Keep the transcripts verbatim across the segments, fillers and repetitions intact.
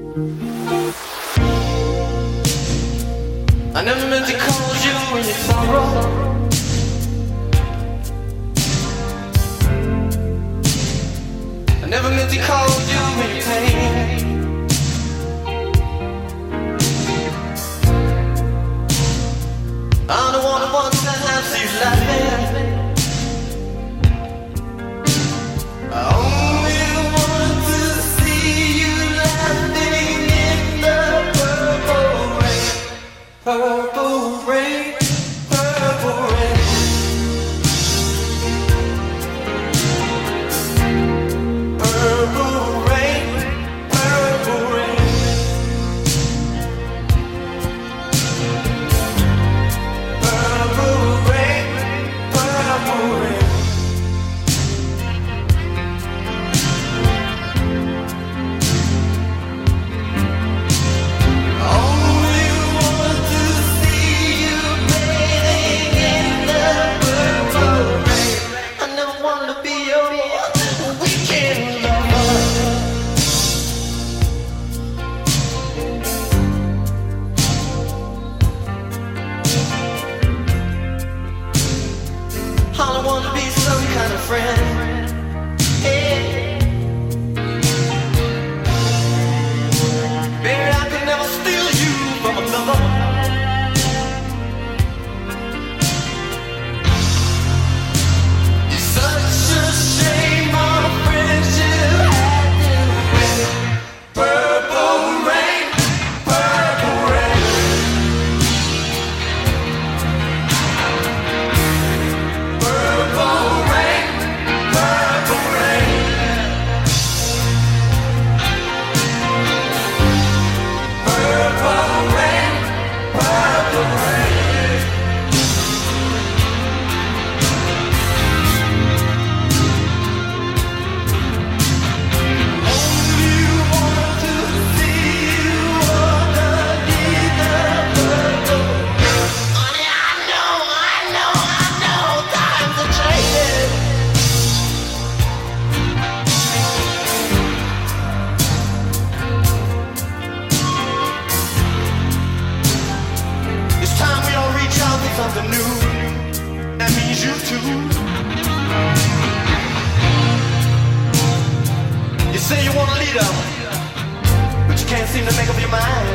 I never meant to cause you any sorrow. I never meant to cause you any pain. I'm the one who wants to have you laughing. I only want to see you laughing in the purple rain. Purple rain, purple rain. Purple rain, purple rain. Purple rain, purple rain. Only want to see you bathing in the purple rain. I never wanted to be your weekend lover. All I want to be some kind of friend. Hey. Baby, I could never steal you from another. It's such a shame our friendship had to end. Purple rain, purple rain. Purple rain, purple rain. Purple rain, purple rain. Only want to see you underneath the purple rain. Honey, I know, I know, I know, times are changing. It's time we all reach out for something new. That means you too. You say you want a leader, but you can't seem to make up your mind.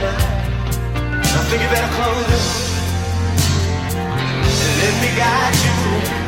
I think you better close it and let me guide you.